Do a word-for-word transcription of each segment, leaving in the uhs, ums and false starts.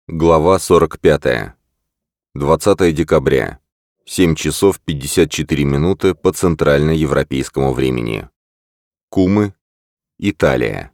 Глава сорок пятая. двадцатое декабря. семь часов пятьдесят четыре минуты по центральноевропейскому времени. Кумы, Италия.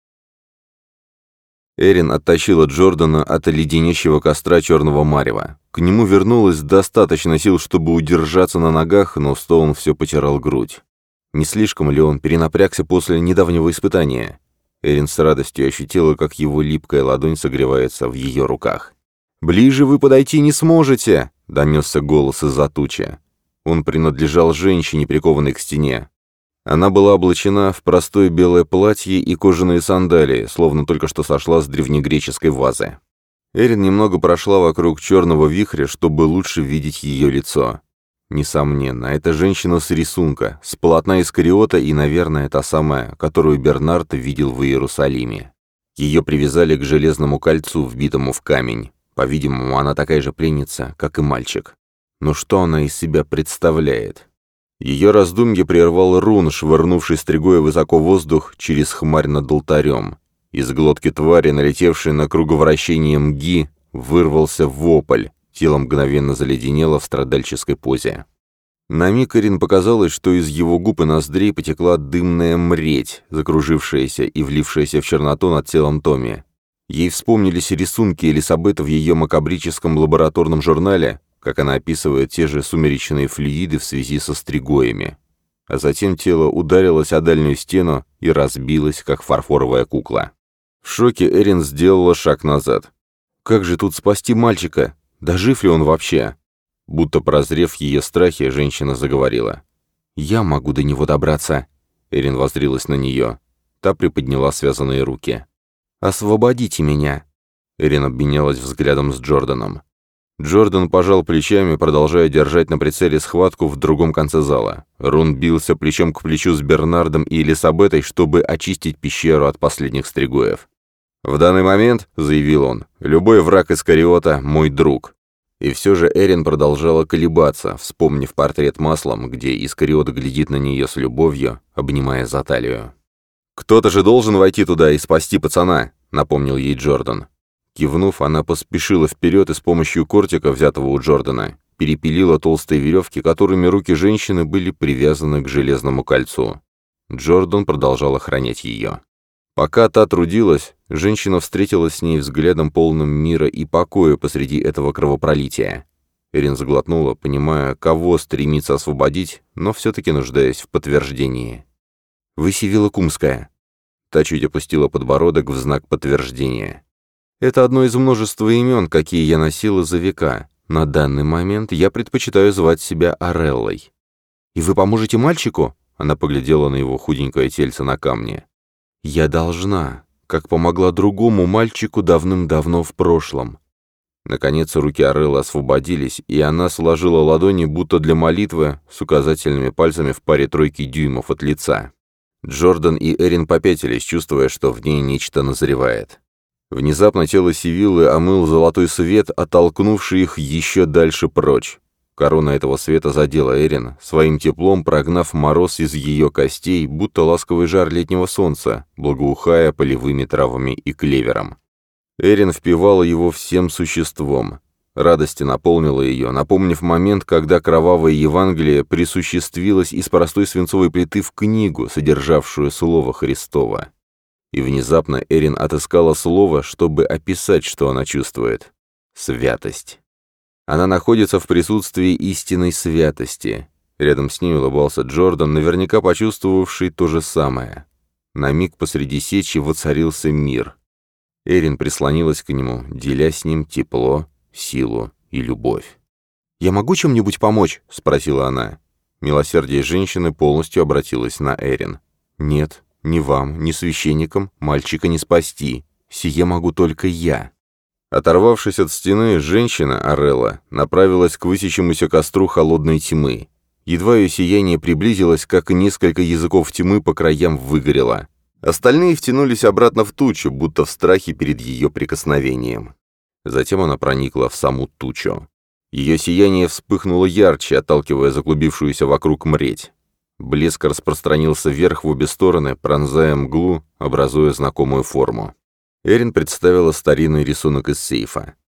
Эрин оттащила Джордана от леденящего костра черного марева. К нему вернулось достаточно сил, чтобы удержаться на ногах, но Стоун все потирал грудь. Не слишком ли он перенапрягся после недавнего испытания? Эрин с радостью ощутила, как его липкая ладонь согревается в ее руках. «Ближе вы подойти не сможете!» — донесся голос из-за тучи. Он принадлежал женщине, прикованной к стене. Она была облачена в простое белое платье и кожаные сандалии, словно только что сошла с древнегреческой вазы. Эрин немного прошла вокруг черного вихря, чтобы лучше видеть ее лицо. Несомненно, это женщина с рисунка, с полотна Искариота и, наверное, та самая, которую Бернард видел в Иерусалиме. Ее привязали к железному кольцу, вбитому в камень. По-видимому, она такая же пленница, как и мальчик. Но что она из себя представляет? Ее раздумье прервал Рун, швырнувший стригой высоко в воздух через хмарь над алтарем. Из глотки твари, налетевшей на круговращение мги, вырвался вопль. Тело мгновенно заледенело в страдальческой позе. На миг Эрин показалось, что из его губ и ноздрей потекла дымная мредь, закружившаяся и влившаяся в черноту над телом Томми. Ей вспомнились рисунки Элисабета в ее макабрическом лабораторном журнале, как она описывает те же сумеречные флюиды в связи со стригоями. А затем тело ударилось о дальнюю стену и разбилось, как фарфоровая кукла. В шоке Эрин сделала шаг назад. «Как же тут спасти мальчика? Да жив ли он вообще?» Будто прозрев ее страхи, женщина заговорила. «Я могу до него добраться». Эрин воззрилась на нее. Та приподняла связанные руки. «Освободите меня!» Эрин обменялась взглядом с Джорданом. Джордан пожал плечами, продолжая держать на прицеле схватку в другом конце зала. Рун бился плечом к плечу с Бернардом и Элисабетой, чтобы очистить пещеру от последних стригоев. «В данный момент, — заявил он, — любой враг Искариота — мой друг». И все же Эрин продолжала колебаться, вспомнив портрет маслом, где Искариот глядит на нее с любовью, обнимая за талию. «Кто-то же должен войти туда и спасти пацана», — напомнил ей Джордан. Кивнув, она поспешила вперед и с помощью кортика, взятого у Джордана, перепилила толстые веревки, которыми руки женщины были привязаны к железному кольцу. Джордан продолжал охранять ее. Пока та трудилась, женщина встретилась с ней взглядом полным мира и покоя посреди этого кровопролития. Эрин заглотнула, понимая, кого стремится освободить, но все-таки нуждаясь в подтверждении. «Вы Сивилла Кумская». Та чуть опустила подбородок в знак подтверждения. «Это одно из множества имен, какие я носила за века. На данный момент я предпочитаю звать себя Ореллой». «И вы поможете мальчику?» Она поглядела на его худенькое тельце на камне. «Я должна, как помогла другому мальчику давным-давно в прошлом». Наконец руки Ореллы освободились, и она сложила ладони, будто для молитвы, с указательными пальцами в паре тройки дюймов от лица. Джордан и Эрин попятились, чувствуя, что в ней нечто назревает. Внезапно тело Сивиллы омыл золотой свет, оттолкнувший их еще дальше прочь. Корона этого света задела Эрин, своим теплом прогнав мороз из ее костей, будто ласковый жар летнего солнца, благоухая полевыми травами и клевером. Эрин впивала его всем существом. Радость наполнила ее, напомнив момент, когда кровавое Евангелие присуществилось из простой свинцовой плиты в книгу, содержавшую слово Христово. И внезапно Эрин отыскала слово, чтобы описать, что она чувствует. Святость. Она находится в присутствии истинной святости. Рядом с ней улыбался Джордан, наверняка почувствовавший то же самое. На миг посреди сечи воцарился мир. Эрин прислонилась к нему, деля с ним тепло, силу и любовь. «Я могу чем-нибудь помочь?» — спросила она. Милосердие женщины полностью обратилось на Эрин. «Нет, ни вам, ни священникам мальчика не спасти. Сие могу только я». Оторвавшись от стены, женщина, Орелла, направилась к высящемуся костру холодной тьмы. Едва ее сияние приблизилось, как и несколько языков тьмы по краям выгорело. Остальные втянулись обратно в тучу, будто в страхе перед ее прикосновением. Затем она проникла в саму тучу. Ее сияние вспыхнуло ярче, отталкивая заклубившуюся вокруг мредь. Блеск распространился вверх в обе стороны, пронзая мглу, образуя знакомую форму. Эрин представила старинный рисунок из сейфа.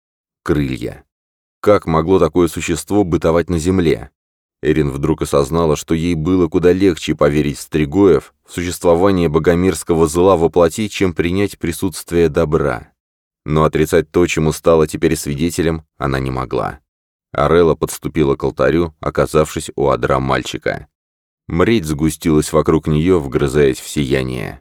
крылья. Как могло такое существо бытовать на земле? Эрин вдруг осознала, что ей было куда легче поверить в Стригоев, в существование богомерзкого зла во плоти, чем принять присутствие добра. Но отрицать то, чему стала теперь свидетелем, она не могла. Орелла подступила к алтарю, оказавшись у адра мальчика. Мредь сгустилась вокруг нее, вгрызаясь в сияние.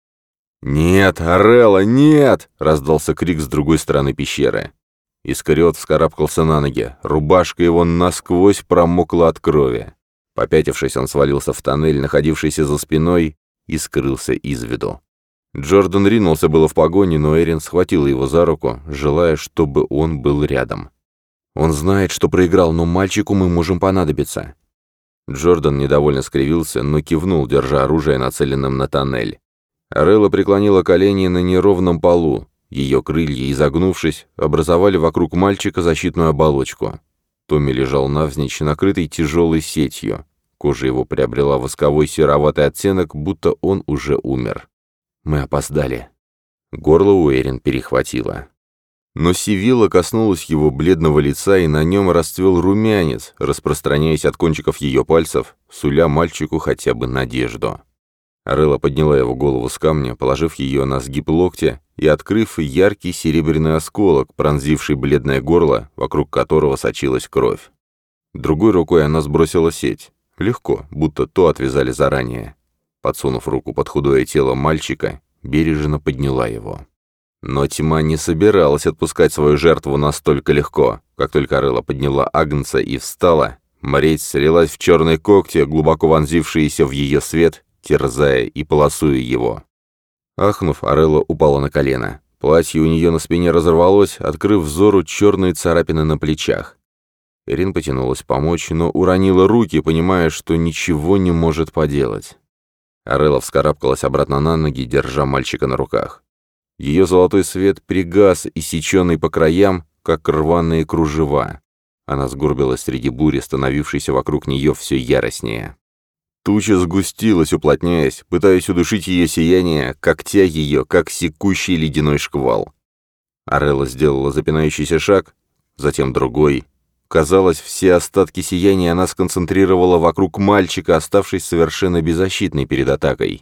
«Нет, Орелла, нет!» — раздался крик с другой стороны пещеры. Искариот вскарабкался на ноги, рубашка его насквозь промокла от крови. Попятившись, он свалился в тоннель, находившийся за спиной, и скрылся из виду. Джордан ринулся было в погоне, но Эрин схватила его за руку, желая, чтобы он был рядом. «Он знает, что проиграл, но мальчику мы можем понадобиться». Джордан недовольно скривился, но кивнул, держа оружие, нацеленным на тоннель. Орелла преклонила колени на неровном полу. Ее крылья, изогнувшись, образовали вокруг мальчика защитную оболочку. Томми лежал навзничь, накрытый тяжелой сетью. Кожа его приобрела восковой сероватый оттенок, будто он уже умер. «Мы опоздали». Горло у Эрин перехватило. Но Сивилла коснулась его бледного лица, и на нем расцвел румянец, распространяясь от кончиков ее пальцев, суля мальчику хотя бы надежду. Орелла подняла его голову с камня, положив ее на сгиб локтя и открыв яркий серебряный осколок, пронзивший бледное горло, вокруг которого сочилась кровь. Другой рукой она сбросила сеть. Легко, будто то отвязали заранее. Подсунув руку под худое тело мальчика, бережно подняла его. Но тьма не собиралась отпускать свою жертву настолько легко. Как только Орелла подняла агнца и встала, мреть слилась в черные когти, глубоко вонзившиеся в ее свет, терзая и полосуя его. Ахнув, Орелла упала на колено. Платье у нее на спине разорвалось, открыв взору черные царапины на плечах. Эрин потянулась помочь, но уронила руки, понимая, что ничего не может поделать. Орелла вскарабкалась обратно на ноги, держа мальчика на руках. Ее золотой свет пригас, иссеченный по краям, как рваные кружева. Она сгорбилась среди бури, становившейся вокруг нее все яростнее. Туча сгустилась, уплотняясь, пытаясь удушить ее сияние, когтя ее, как секущий ледяной шквал. Орелла сделала запинающийся шаг, затем другой. Казалось, все остатки сияния она сконцентрировала вокруг мальчика, оставшись совершенно беззащитной перед атакой.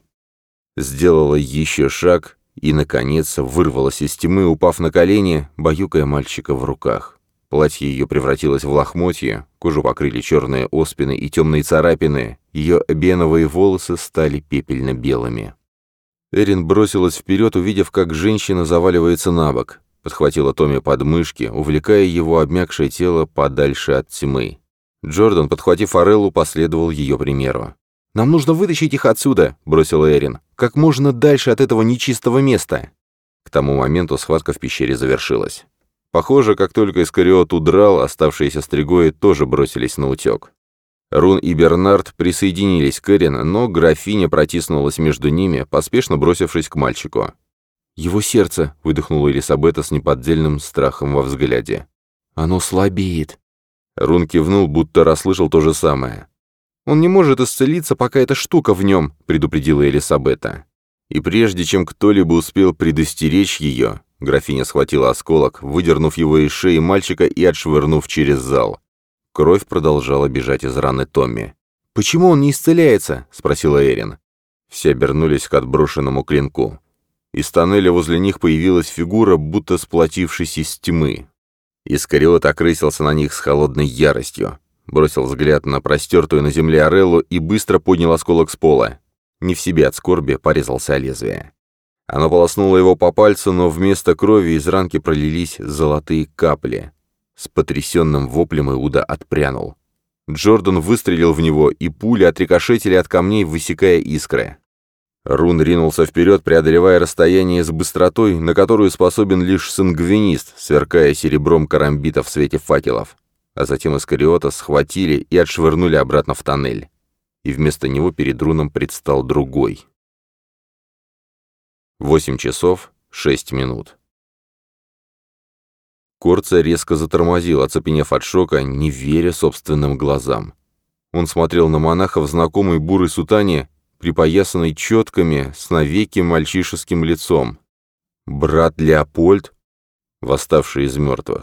Сделала еще шаг и, наконец, вырвалась из тьмы, упав на колени, баюкая мальчика в руках. Платье ее превратилось в лохмотье, кожу покрыли черные оспины и темные царапины, ее эбеновые волосы стали пепельно-белыми. Эрин бросилась вперед, увидев, как женщина заваливается на бок, подхватила Томми под мышки, увлекая его обмякшее тело подальше от тьмы. Джордан, подхватив Ореллу, последовал ее примеру. «Нам нужно вытащить их отсюда», — бросила Эрин, — «как можно дальше от этого нечистого места». К тому моменту схватка в пещере завершилась. Похоже, как только Искариот удрал, оставшиеся стригои тоже бросились на утек. Рун и Бернард присоединились к Эрин, но графиня протиснулась между ними, поспешно бросившись к мальчику. «Его сердце», — выдохнула Элисабета с неподдельным страхом во взгляде. «Оно слабеет». Рун кивнул, будто расслышал то же самое. «Он не может исцелиться, пока эта штука в нем», — предупредила Элисабета. И прежде чем кто-либо успел предостеречь ее, графиня схватила осколок, выдернув его из шеи мальчика и отшвырнув через зал. Кровь продолжала бежать из раны Томми. «Почему он не исцеляется?» — спросила Эрин. Все обернулись к отброшенному клинку. Из тоннеля возле них появилась фигура, будто сплотившись из тьмы. Искариот окрысился на них с холодной яростью, бросил взгляд на простертую на земле Ореллу и быстро поднял осколок с пола. Не в себе от скорби порезался о лезвие. Оно полоснуло его по пальцу, но вместо крови из ранки пролились золотые капли. С потрясенным воплем Иуда отпрянул. Джордан выстрелил в него, и пули отрикошетили от камней, высекая искры. Рун ринулся вперед, преодолевая расстояние с быстротой, на которую способен лишь сангвинист, сверкая серебром карамбита в свете факелов. А затем Искариота схватили и отшвырнули обратно в тоннель. И вместо него перед Руном предстал другой. Восемь часов шесть минут. Корца резко затормозил, оцепенев от шока, не веря собственным глазам. Он смотрел на монаха в знакомой бурой сутане, припоясанной четками, с навеки мальчишеским лицом. Брат Леопольд, восставший из мертвых.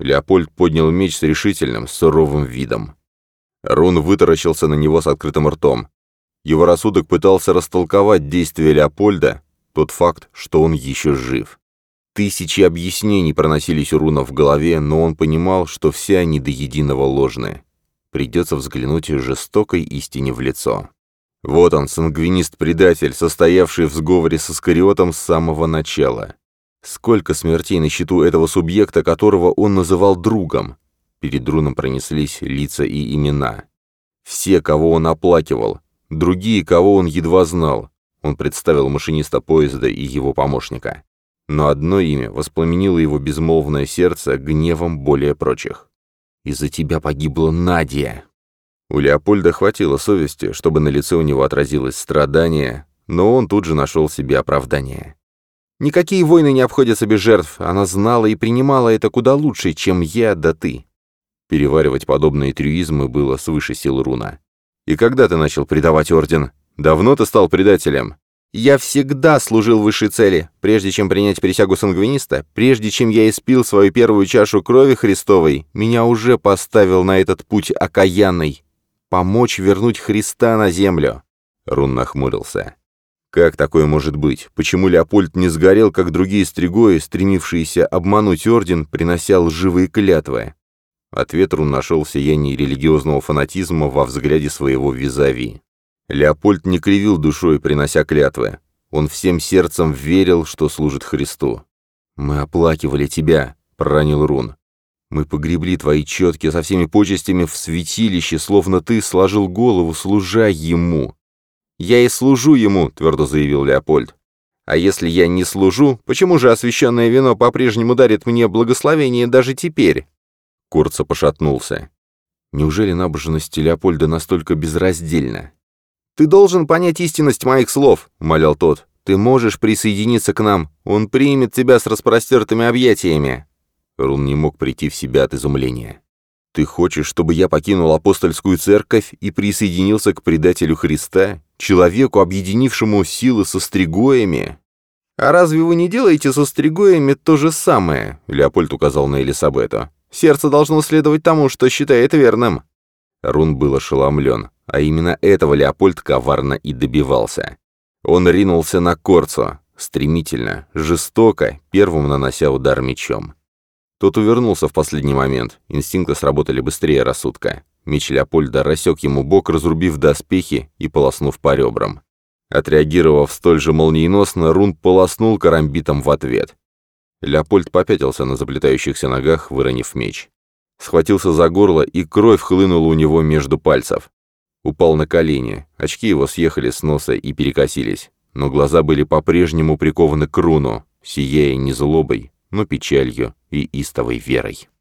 Леопольд поднял меч с решительным, суровым видом. Рун вытаращился на него с открытым ртом. Его рассудок пытался растолковать действия Леопольда, тот факт, что он еще жив. Тысячи объяснений проносились у Руна в голове, но он понимал, что все они до единого ложны. Придется взглянуть жестокой истине в лицо. Вот он, сангвинист-предатель, состоявший в сговоре с Искариотом с самого начала. Сколько смертей на счету этого субъекта, которого он называл другом? Перед Руном пронеслись лица и имена. Все, кого он оплакивал, другие, кого он едва знал. Он представил машиниста поезда и его помощника. Но одно имя воспламенило его безмолвное сердце гневом более прочих. «Из-за тебя погибла Надя!» У Леопольда хватило совести, чтобы на лице у него отразилось страдание, но он тут же нашел себе оправдание. «Никакие войны не обходятся без жертв, она знала и принимала это куда лучше, чем я да ты». Переваривать подобные трюизмы было свыше сил Руна. «И когда ты начал предавать Орден? Давно ты стал предателем?» «Я всегда служил высшей цели. Прежде чем принять присягу сангвиниста, прежде чем я испил свою первую чашу крови Христовой, меня уже поставил на этот путь окаянный. Помочь вернуть Христа на землю». Рун нахмурился. Как такое может быть? Почему Леопольд не сгорел, как другие стригои, стремившиеся обмануть Орден, принося лживые клятвы? Ответ Рун нашел в сиянии религиозного фанатизма во взгляде своего визави. Леопольд не кривил душой, принося клятвы. Он всем сердцем верил, что служит Христу. «Мы оплакивали тебя», — проронил Рун. «Мы погребли твои четки со всеми почестями в святилище, словно ты сложил голову, служа ему». «Я и служу ему», — твердо заявил Леопольд. «А если я не служу, почему же освященное вино по-прежнему дарит мне благословение даже теперь?» Курца пошатнулся. Неужели набожность Леопольда настолько безраздельна? «Ты должен понять истинность моих слов», — умолял тот. «Ты можешь присоединиться к нам. Он примет тебя с распростертыми объятиями». Рун не мог прийти в себя от изумления. «Ты хочешь, чтобы я покинул апостольскую церковь и присоединился к предателю Христа, человеку, объединившему силы со стригоями?» «А разве вы не делаете со стригоями то же самое?» — Леопольд указал на Элисабету. «Сердце должно следовать тому, что считает верным». Рун был ошеломлен, а именно этого Леопольд коварно и добивался. Он ринулся на Корцо, стремительно, жестоко, первым нанося удар мечом. Тот увернулся в последний момент, инстинкты сработали быстрее рассудка. Меч Леопольда рассек ему бок, разрубив доспехи и полоснув по ребрам. Отреагировав столь же молниеносно, Рун полоснул карамбитом в ответ. Леопольд попятился на заплетающихся ногах, выронив меч. Схватился за горло, и кровь хлынула у него между пальцев. Упал на колени, очки его съехали с носа и перекосились, но глаза были по-прежнему прикованы к Руну, сияя не злобой, но печалью и истовой верой.